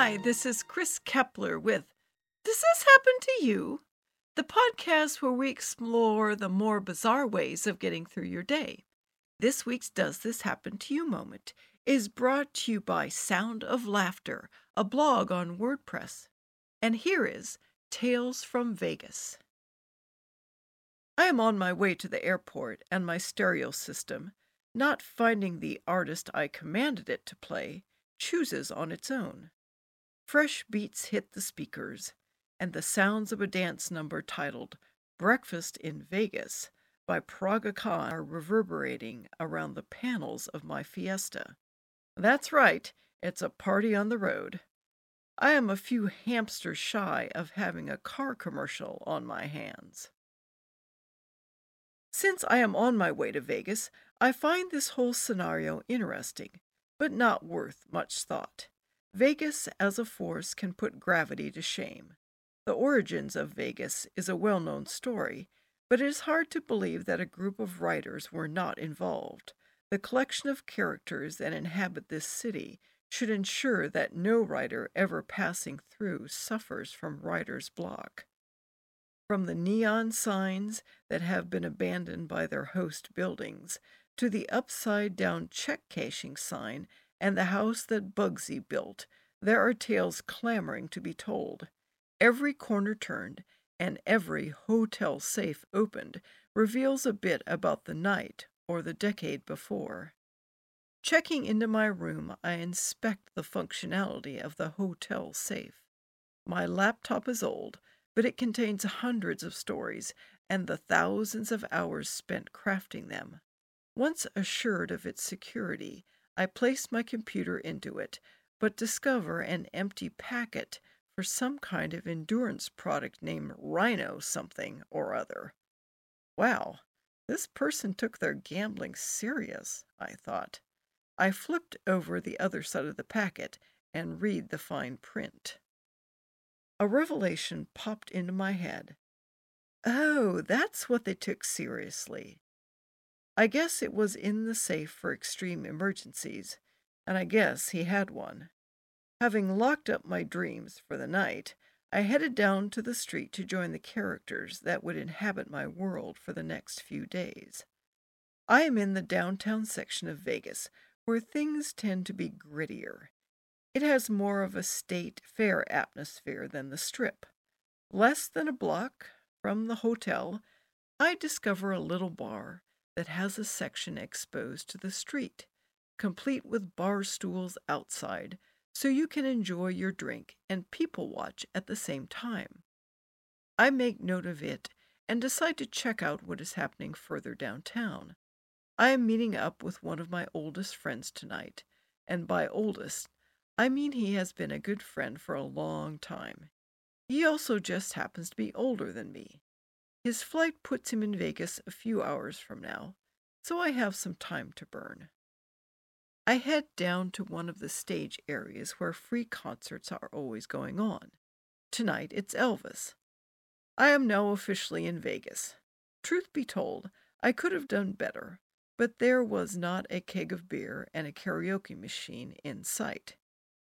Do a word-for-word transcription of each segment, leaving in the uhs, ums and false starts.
Hi, this is Chris Kepler with Does This Happen to You? The podcast where we explore the more bizarre ways of getting through your day. This week's Does This Happen to You moment is brought to you by Sound of Laughter, a blog on WordPress. And here is Tales from Vegas. I am on my way to the airport and my stereo system, not finding the artist I commanded it to play, chooses on its own. Fresh beats hit the speakers, and the sounds of a dance number titled Breakfast in Vegas by Praga Khan are reverberating around the panels of my Fiesta. That's right, it's a party on the road. I am a few hamsters shy of having a car commercial on my hands. Since I am on my way to Vegas, I find this whole scenario interesting, but not worth much thought. Vegas as a force can put gravity to shame. The origins of Vegas is a well-known story, but it is hard to believe that a group of writers were not involved. The collection of characters that inhabit this city should ensure that no writer ever passing through suffers from writer's block. From the neon signs that have been abandoned by their host buildings, to the upside-down check cashing sign and the house that Bugsy built, there are tales clamoring to be told. Every corner turned and every hotel safe opened reveals a bit about the night or the decade before. Checking into my room, I inspect the functionality of the hotel safe. My laptop is old, but it contains hundreds of stories and the thousands of hours spent crafting them. Once assured of its security, I place my computer into it, but discover an empty packet for some kind of endurance product named Rhino something or other. Wow, this person took their gambling serious, I thought. I flipped over the other side of the packet and read the fine print. A revelation popped into my head. Oh, that's what they took seriously. I guess it was in the safe for extreme emergencies, and I guess he had one. Having locked up my dreams for the night, I headed down to the street to join the characters that would inhabit my world for the next few days. I am in the downtown section of Vegas, where things tend to be grittier. It has more of a state fair atmosphere than the Strip. Less than a block from the hotel, I discover a little bar that has a section exposed to the street, complete with bar stools outside, so you can enjoy your drink and people watch at the same time. I make note of it and decide to check out what is happening further downtown. I am meeting up with one of my oldest friends tonight, and by oldest, I mean he has been a good friend for a long time. He also just happens to be older than me. His flight puts him in Vegas a few hours from now, so I have some time to burn. I head down to one of the stage areas where free concerts are always going on. Tonight it's Elvis. I am now officially in Vegas. Truth be told, I could have done better, but there was not a keg of beer and a karaoke machine in sight.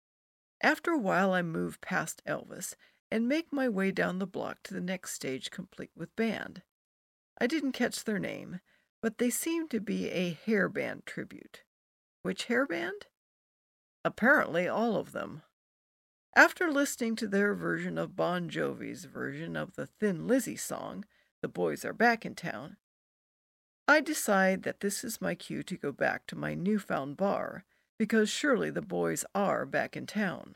After a while I move past Elvis and make my way down the block to the next stage complete with band. I didn't catch their name, but they seemed to be a hair band tribute. Which hair band? Apparently all of them. After listening to their version of Bon Jovi's version of the Thin Lizzy song, The Boys Are Back in Town, I decide that this is my cue to go back to my newfound bar, because surely the boys are back in town.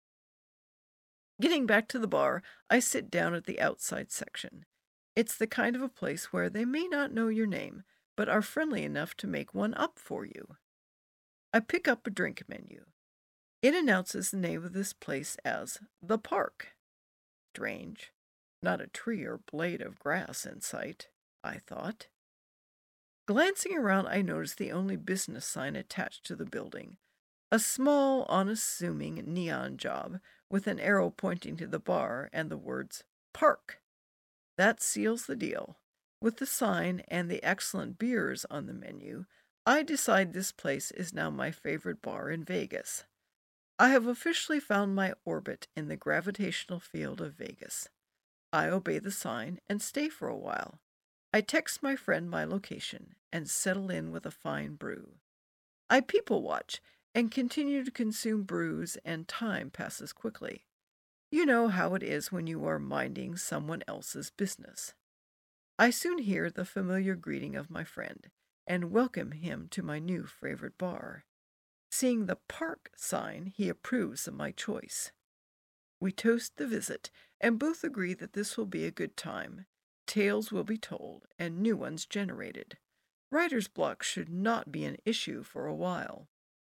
Getting back to the bar, I sit down at the outside section. It's the kind of a place where they may not know your name, but are friendly enough to make one up for you. I pick up a drink menu. It announces the name of this place as The Park. Strange. Not a tree or blade of grass in sight, I thought. Glancing around, I notice the only business sign attached to the building. A small, unassuming neon job with an arrow pointing to the bar and the words, Park. That seals the deal. With the sign and the excellent beers on the menu, I decide this place is now my favorite bar in Vegas. I have officially found my orbit in the gravitational field of Vegas. I obey the sign and stay for a while. I text my friend my location and settle in with a fine brew. I people watch and continue to consume brews, and time passes quickly. You know how it is when you are minding someone else's business. I soon hear the familiar greeting of my friend and welcome him to my new favorite bar. Seeing the park sign, he approves of my choice. We toast the visit and both agree that this will be a good time. Tales will be told and new ones generated. Writer's block should not be an issue for a while.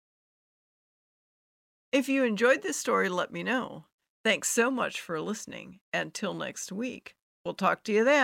If you enjoyed this story, let me know. Thanks so much for listening. Until next week, we'll talk to you then.